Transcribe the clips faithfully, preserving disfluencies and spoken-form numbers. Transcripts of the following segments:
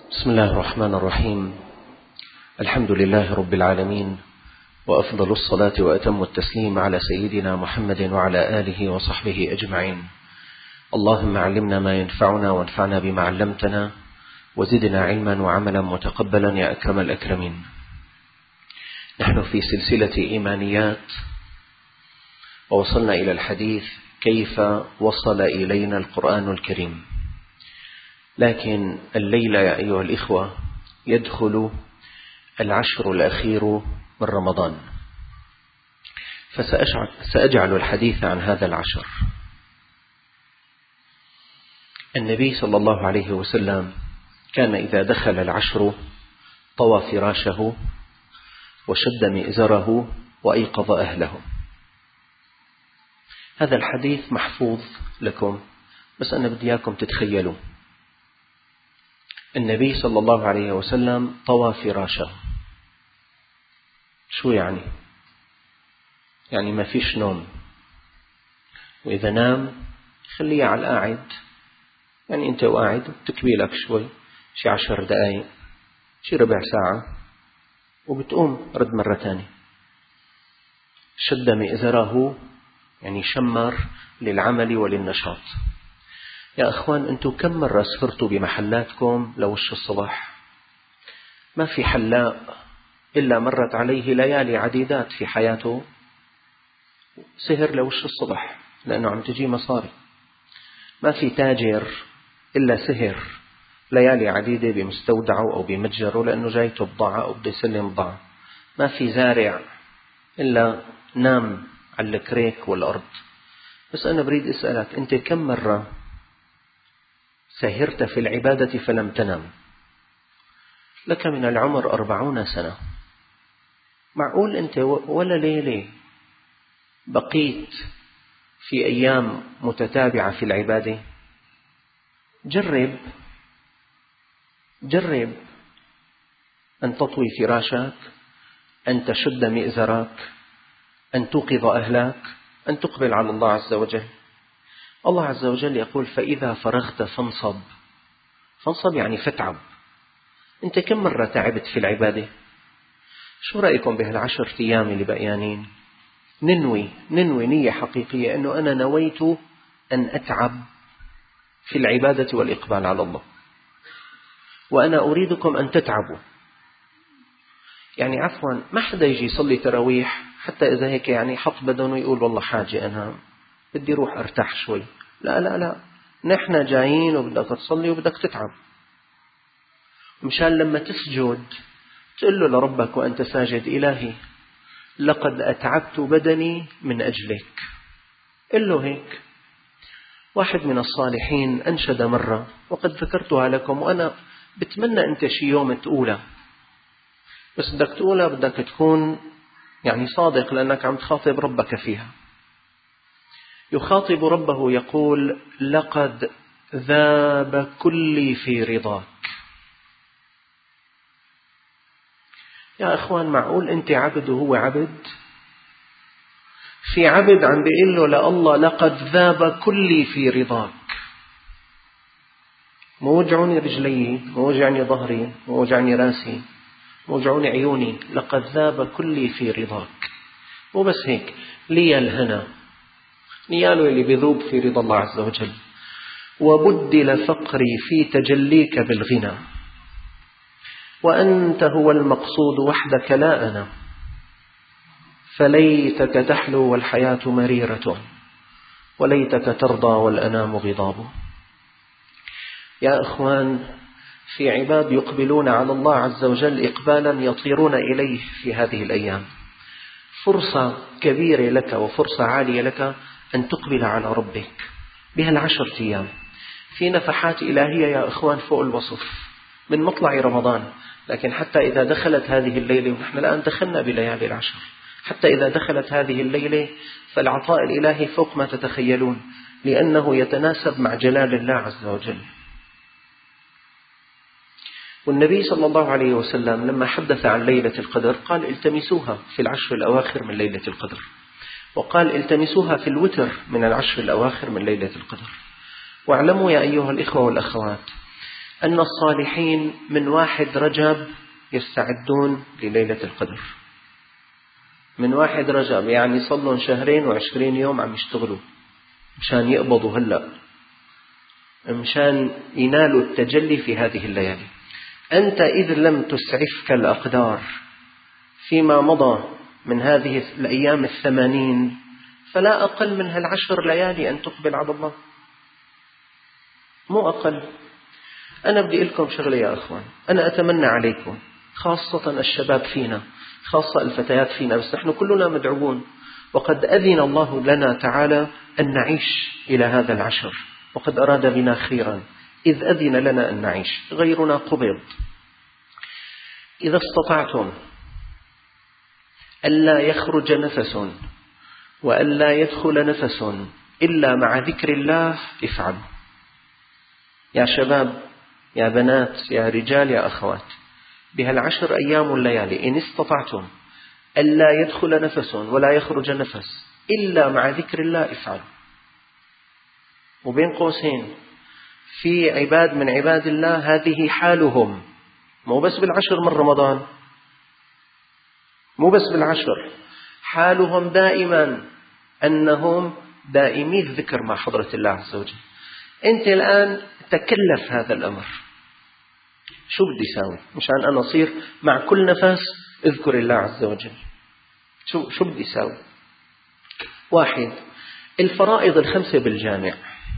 بسم الله الرحمن الرحيم. الحمد لله رب العالمين، وأفضل الصلاة وأتم التسليم على سيدنا محمد وعلى آله وصحبه أجمعين. اللهم علمنا ما ينفعنا وانفعنا بما علمتنا وزدنا علما وعملا متقبلا يا أكرم الأكرمين. نحن في سلسلة إيمانيات، ووصلنا إلى الحديث كيف وصل إلينا القرآن الكريم. لكن الليلة يا أيها الإخوة يدخل العشر الأخير من رمضان، فسأجعل الحديث عن هذا العشر. النبي صلى الله عليه وسلم كان إذا دخل العشر طوى فراشه وشد مئزره وأيقظ أهله. هذا الحديث محفوظ لكم، بس أنا بدي إياكم تتخيلوا. النبي صلى الله عليه وسلم طوى فراشه. شو يعني؟ يعني ما فيش نوم، وإذا نام خليه على القاعد، يعني أنت وقاعد تكبي لك شوي، شي عشر دقائق، شي ربع ساعة، وبتقوم رد مرة تانية. شد مئزره يعني شمر للعمل وللنشاط. يا أخوان، أنتوا كم مرة سهرتوا بمحلاتكم لوش الصباح؟ ما في حلاق إلا مرت عليه ليالي عديدات في حياته سهر لوش الصبح لأنه عم تجي مصاري. ما في تاجر إلا سهر ليالي عديدة بمستودعه أو بمتجره لأنه جايته بضاعة أو بده يسلم بضاعة. ما في زارع إلا نام على الكريك والأرض. بس أنا بريد أسألك، أنت كم مرة سهرت في العبادة فلم تنم؟ لك من العمر أربعون سنة. معقول أنت ولا ليلة بقيت في أيام متتابعة في العبادة؟ جرب جرب أن تطوي فراشك، أن تشد مئزرك، أن توقظ أهلك، أن تقبل على الله عز وجل. الله عز وجل يقول: فإذا فرغت فانصب. فانصب يعني فتعب. أنت كم مرة تعبت في العبادة؟ شو رأيكم بهالعشر أيام اللي بقيانين ننوي ننوي نية حقيقية أنه أنا نويت أن أتعب في العبادة والإقبال على الله، وأنا أريدكم أن تتعبوا. يعني عفوا، ما حدا يجي يصلي تراويح حتى إذا هيك يعني حط بدنه يقول والله حاجة أنا بدي روح أرتاح شوي. لا لا لا، نحن جايين وبدك تصلي وبدك تتعب، مشان لما تسجد تقول له لربك وأنت ساجد: إلهي لقد أتعبت بدني من أجلك. قل له هيك. واحد من الصالحين أنشد مرة، وقد ذكرتها لكم، وأنا بتمنى أنت شي يوم تقولها، بس بدك تقولها بدك تكون يعني صادق، لأنك عم تخاطب ربك فيها. يخاطب ربه يقول: لقد ذاب كلي في رضاك. يا أخوان، معقول أنت عبد وهو عبد؟ في عبد عم بيقول له لله: لقد ذاب كلي في رضاك. موجعني رجلي، موجعني ظهري، موجعني راسي، موجعني عيوني، لقد ذاب كلي في رضاك. مو بس هيك، لي الهنا، نياله اللي بيذوب في رضا الله عز وجل. وبدل فقري في تجليك بالغنى، وأنت هو المقصود وحدك لا أنا، فليتك تحلو والحياة مريرة، وليتك ترضى والأنام غضاب. يا أخوان، في عباد يقبلون على الله عز وجل إقبالا يطيرون إليه في هذه الأيام. فرصة كبيرة لك وفرصة عالية لك أن تقبل على ربك بهالعشر أيام. في نفحات إلهية يا أخوان فوق الوصف من مطلع رمضان، لكن حتى إذا دخلت هذه الليلة، ونحن الآن دخلنا بليالي العشر، حتى إذا دخلت هذه الليلة فالعطاء الإلهي فوق ما تتخيلون، لأنه يتناسب مع جلال الله عز وجل. والنبي صلى الله عليه وسلم لما حدث عن ليلة القدر قال: التمسوها في العشر الأواخر من ليلة القدر، وقال: التمسوها في الوتر من العشر الأواخر من ليلة القدر. واعلموا يا أيها الإخوة والأخوات أن الصالحين من واحد رجب يستعدون لليلة القدر. من واحد رجب يعني صلوا شهرين وعشرين يوم عم يشتغلوا مشان يقبضوا هلأ، مشان ينالوا التجلي في هذه الليالي. أنت إذ لم تسعفك الأقدار فيما مضى من هذه الأيام الثمانين، فلا أقل من هالعشر ليالي أن تقبل على الله، مو أقل. أنا بدي لكم شغلة يا أخوان، أنا أتمنى عليكم خاصة الشباب فينا، خاصة الفتيات فينا، بس نحن كلنا مدعوون، وقد أذن الله لنا تعالى أن نعيش إلى هذا العشر، وقد أراد بنا خيرا إذ أذن لنا أن نعيش، غيرنا قبض. إذا استطعتم ألا يخرج نفس وألا يدخل نفس إلا مع ذكر الله افعلوا. يا شباب، يا بنات، يا رجال، يا أخوات، بهالعشر أيام والليالي إن استطعتم ألا يدخل نفس ولا يخرج نفس إلا مع ذكر الله افعلوا. وبين قوسين في عباد من عباد الله هذه حالهم، مو بس بالعشر من رمضان، مو بس بالعشر، حالهم دائما أنهم دائمي الذكر مع حضرة الله عز وجل. أنت الآن تكلف هذا الأمر، شو بدي ساوي مشان أنا أصير مع كل نفس اذكر الله عز وجل؟ شو شو بدي ساوي؟ واحد، الفرائض الخمسة بالجامع،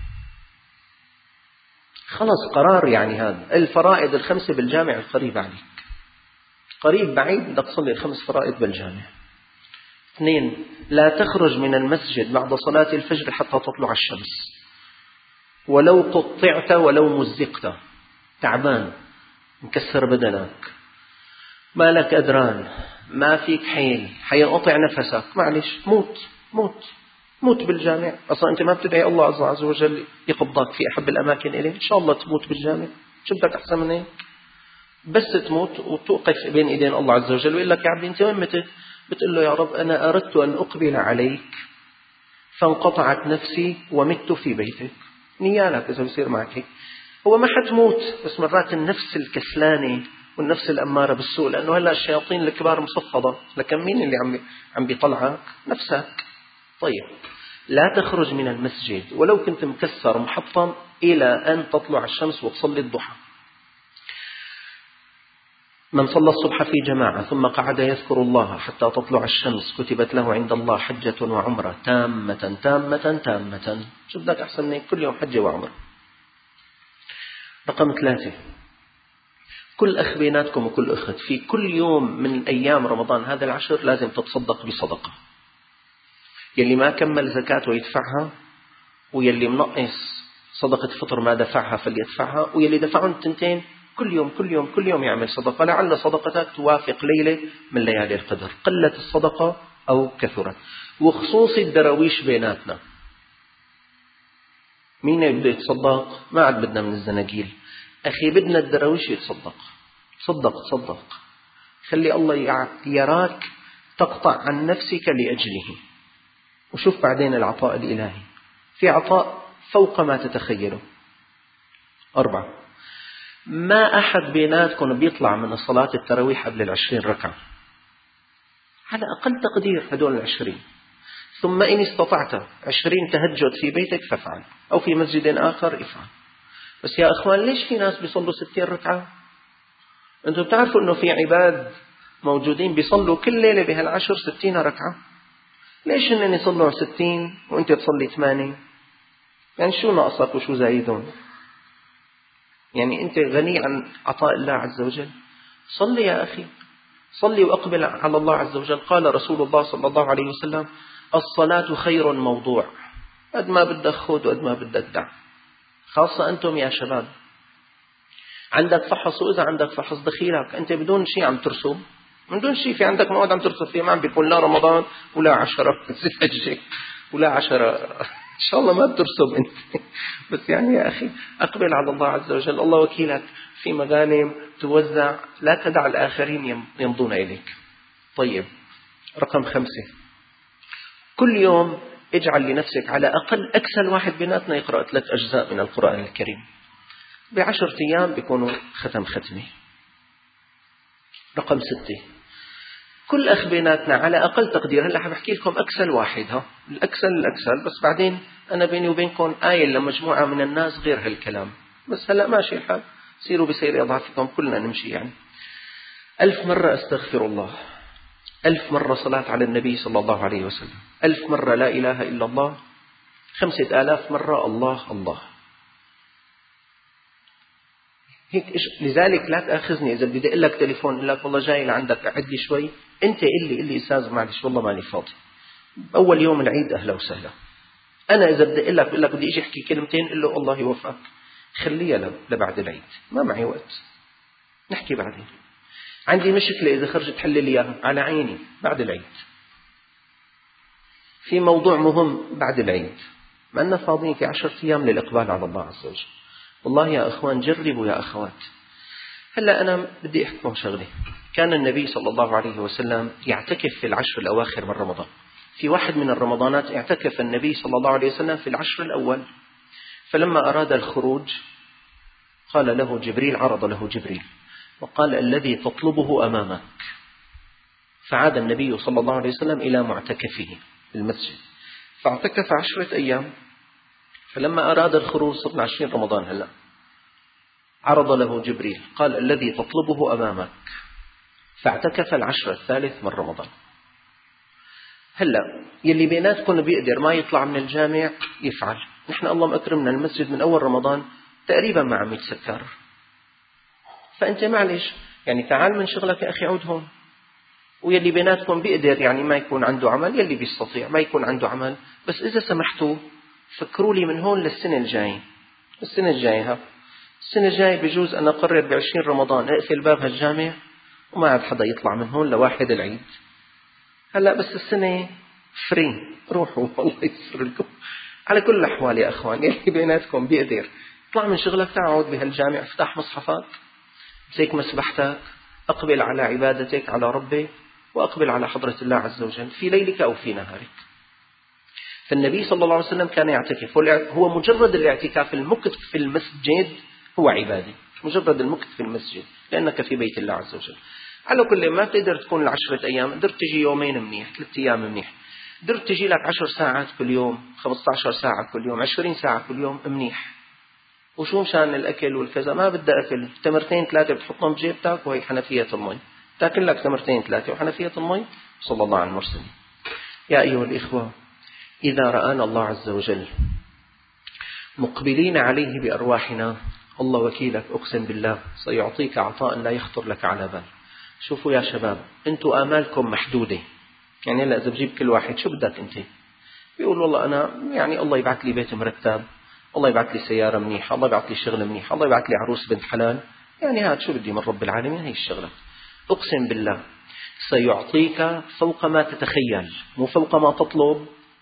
خلص قرار، يعني هذا الفرائض الخمسة بالجامع قريب عليك، قريب بعيد بدك تصلي الخمس فرائض بالجامع. اثنين، لا تخرج من المسجد بعد صلاة الفجر حتى تطلع الشمس، ولو قطعت ولو مزقت، تعبان مكسر بدنك، ما لك أدران، ما فيك حيل، حينقطع نفسك، معلش موت موت موت بالجامع. أصلا أنت ما بتدعي الله عز وجل يقبضك في أحب الأماكن إليه؟ إن شاء الله تموت بالجامع، شو بدك أحسن من هيك؟ بس تموت وتوقف بين إيدين الله عز وجل ويقول لك يا عبدي أنت وين متت؟ بتقول له يا رب أنا أردت أن أقبل عليك فانقطعت نفسي ومت في بيتك. نيالك إذا بصير معك هيك. هو ما حتموت، بس مرات النفس الكسلانة والنفس الأمارة بالسوء، لأنه هلا الشياطين الكبار مصفدة، لكن مين اللي عم عم بيطلعك؟ نفسك. طيب، لا تخرج من المسجد ولو كنت مكسر محطم إلى أن تطلع الشمس وتصلي الضحى. من صلى الصبح في جماعة ثم قعد يذكر الله حتى تطلع الشمس كتبت له عند الله حجة وعمرة تامة تامة تامة. شو بدك أحسن من كل يوم حجة وعمرة. رقم ثلاثة، كل أخ بيناتكم وكل أخت في كل يوم من أيام رمضان هذا العشر لازم تتصدق بصدقة. يلي ما كمل زكاته يدفعها، ويلي منقص صدقة فطر ما دفعها فليدفعها، ويلي دفعهم تنتين كل يوم كل يوم كل يوم يعمل صدقة، لعل صدقتك توافق ليلة من ليالي القدر، قلت الصدقة أو كثرت. وخصوصي الدراويش بيناتنا، مين بده يتصدق؟ ما عاد بدنا من الزناقيل أخي، بدنا الدراويش يتصدق. صدق صدق، خلي الله يراك تقطع عن نفسك لأجله، وشوف بعدين العطاء الإلهي، في عطاء فوق ما تتخيله. أربعة، ما أحد بيناتكم بيطلع من الصلاة التراويح قبل العشرين ركعة، على أقل تقدير هدول العشرين. ثم إن استطعت عشرين تهجد في بيتك فافعل، أو في مسجد آخر افعل. بس يا أخوان، ليش في ناس بيصلوا ستين ركعة؟ أنتم بتعرفوا أنه في عباد موجودين بيصلوا كل ليلة بهالعشر ستين ركعة. ليش إنن يصلوا ستين وأنت تصلي ثمانين؟ يعني شو ناقصك وشو زايدون؟ يعني أنت غني عن عطاء الله عز وجل. صلي يا أخي، صلي وأقبل على الله عز وجل. قال رسول الله صلى الله عليه وسلم: الصلاة خير موضوع، قد ما بدك خذ وقد ما بدك دع. خاصة أنتم يا شباب، عندك فحص، وإذا عندك فحص دخيلك أنت بدون شيء عم ترسم، من دون شيء، في عندك مواد عم ترسم فيه، ما عم بيكون لا رمضان ولا عشرة زفاجة ولا عشرة، إن شاء الله ما بترسم أنت. بس يعني يا أخي أقبل على الله عز وجل، الله وكيلك، في مغانم توزع، لا تدع الآخرين يمضون إليك. طيب، رقم خمسة، كل يوم اجعل لنفسك على أقل، أكثر واحد بيناتنا يقرأ ثلاث أجزاء من القرآن الكريم. بعشرة أيام بيكونوا ختم ختمة. رقم ستة، كل أخ بيناتنا على أقل تقدير، هلأ حبحكي لكم أكسل واحد، ها الأكسل الأكسل، بس بعدين أنا بيني وبينكم آية لمجموعة من الناس غير هالكلام، بس هلأ ماشي الحال، سيروا بسير أضعافكم، كلنا نمشي يعني. ألف مرة أستغفر الله، ألف مرة صلاة على النبي صلى الله عليه وسلم، ألف مرة لا إله إلا الله، خمسة آلاف مرة الله الله. هيك إيش، لذلك لا تأخذني إذا بدي أقول لك تليفون أقول لك والله جاي لعندك أعد لي شوي، أنت قل لي قل لي أستاذ معلش والله ماني فاضي، أول يوم العيد أهلا وسهلا. أنا إذا بدي أقول لك بقول لك بدي أجي أحكي كلمتين قل له الله يوفقك، خليها لبعد العيد، ما معي وقت، نحكي بعدين. عندي مشكلة إذا خرجت حل لي إياها على عيني بعد العيد. في موضوع مهم بعد العيد، ما أننا فاضيين في عشرة أيام للإقبال على الله عز وجل. والله يا أخوان جربوا يا أخوات. هلأ أنا بدي أحكم شغلة، كان النبي صلى الله عليه وسلم يعتكف في العشر الأواخر من رمضان. في واحد من الرمضانات اعتكف النبي صلى الله عليه وسلم في العشر الأول، فلما أراد الخروج قال له جبريل، عرض له جبريل وقال الذي تطلبه أمامك، فعاد النبي صلى الله عليه وسلم إلى معتكفه في المسجد، فاعتكف عشرة أيام، فلما أراد الخروج صرنا عشرين رمضان هلأ، عرض له جبريل قال الذي تطلبه أمامك، فاعتكف العشر الثالث من رمضان. هلأ يلي بيناتكم بيقدر ما يطلع من الجامع يفعل، نحن الله مكرمنا المسجد من أول رمضان تقريبا ما عم يتسكر، فأنت معلش يعني تعال من شغلك يا أخي عود هون. ويلي بيناتكم بيقدر يعني ما يكون عنده عمل، يلي بيستطيع ما يكون عنده عمل، بس إذا سمحتوا فكروا لي من هون للسنة الجاية، السنة الجاية ها السنة الجاية بجوز أنا أقرر بعشرين رمضان أقفل باب هالجامع وما عاد حدا يطلع من هون لواحد العيد. هلأ بس السنة فري، روحوا الله يسر لكم. على كل الأحوال يا أخوان يلي بيناتكم بيقدر اطلع من شغلك تعود بهالجامع، افتح مصحفات، امسك مسبحتك، أقبل على عبادتك على ربك، وأقبل على حضرة الله عز وجل في ليلك أو في نهارك. فالنبي صلى الله عليه وسلم كان يعتكف، هو مجرد الاعتكاف المكث في المسجد هو عبادي، مجرد المكث في المسجد لأنك في بيت الله عز وجل. على كل ما تقدر تكون العشرة أيام، قدرت تجي يومين منيح، ثلاثة أيام منيح، قدرت تجي لك عشر ساعات كل يوم، خمسة عشر ساعة كل يوم، عشرين ساعة كل يوم منيح. وشو مشان الأكل والكذا ما بدأ أكل، تمرتين ثلاثة بتحطهم بجيبتك وهي حنفية المي، تاكل لك تمرتين ثلاثة وحنفية المي. صلى الله على المرسلين. يا أيها الإخوة، إذا رآنا الله عز وجل مقبلين عليه بأرواحنا، الله وكيلك أقسم بالله سيعطيك عطاء لا يخطر لك على بال. شوفوا يا شباب، أنتوا آمالكم محدودة، يعني لا إذا بجيب كل واحد شو بدك أنت، بيقول والله أنا يعني الله يبعث لي بيت مرتب، الله يبعث لي سيارة منيحة، الله يبعث لي شغل منيح، الله يبعث لي عروس بنت حلال، يعني هذا شو بدي من رب العالمين، هي الشغلة. أقسم بالله سيعطيك فوق ما تتخيل، مو فوق ما تطلب.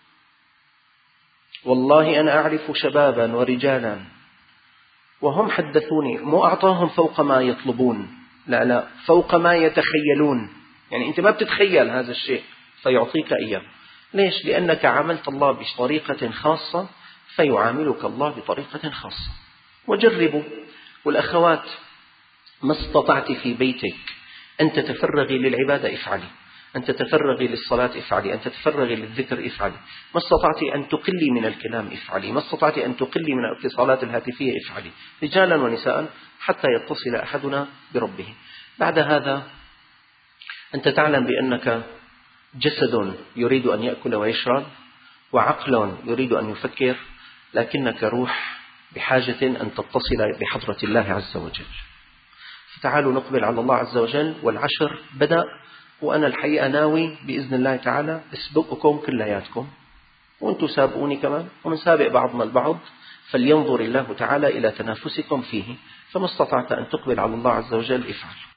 والله أنا أعرف شبابا ورجالا وهم حدثوني مو أعطاهم فوق ما يطلبون، لا لا فوق ما يتخيلون، يعني أنت ما بتتخيل هذا الشيء فيعطيك إياه. ليش؟ لأنك عاملت الله بطريقة خاصة فيعاملك الله بطريقة خاصة. وجربوا. والأخوات ما استطعت في بيتك أن تتفرغي للعبادة افعلي، أن تتفرغي للصلاة افعلي، أن تتفرغي للذكر افعلي، ما استطعت أن تقلي من الكلام افعلي، ما استطعت أن تقلي من الاتصالات الهاتفية افعلي، رجالا ونساء حتى يتصل أحدنا بربه. بعد هذا أنت تعلم بأنك جسد يريد أن يأكل ويشرب، وعقل يريد أن يفكر، لكنك روح بحاجة أن تتصل بحضرة الله عز وجل. فتعالوا نقبل على الله عز وجل، والعشر بدأ، وأنا الحقيقة ناوي بإذن الله تعالى أسبقكم كلياتكم، وأنتم سابقوني كمان، ومن سابق بعضنا البعض، فلينظر الله تعالى إلى تنافسكم فيه، فما استطعت أن تقبل على الله عز وجل افعل.